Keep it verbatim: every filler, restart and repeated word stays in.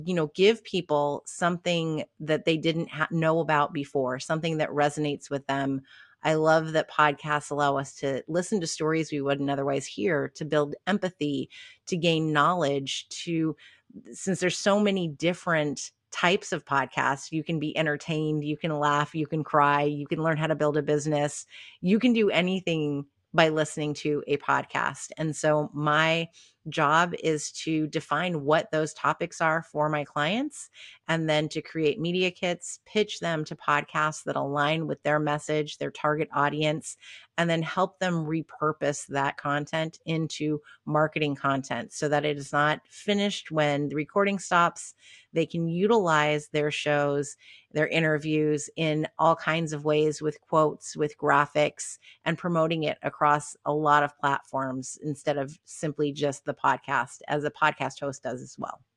you know, give people something that they didn't ha- know about before, something that resonates with them. I love that podcasts allow us to listen to stories we wouldn't otherwise hear, to build empathy, to gain knowledge, to, since there's so many different types of podcasts, you can be entertained, you can laugh, you can cry, you can learn how to build a business, you can do anything by listening to a podcast. And so my job is to define what those topics are for my clients, and then to create media kits, pitch them to podcasts that align with their message, their target audience, and then help them repurpose that content into marketing content so that it is not finished when the recording stops. They can utilize their shows, their interviews in all kinds of ways, with quotes, with graphics, and promoting it across a lot of platforms instead of simply just the podcast, as a podcast host does as well.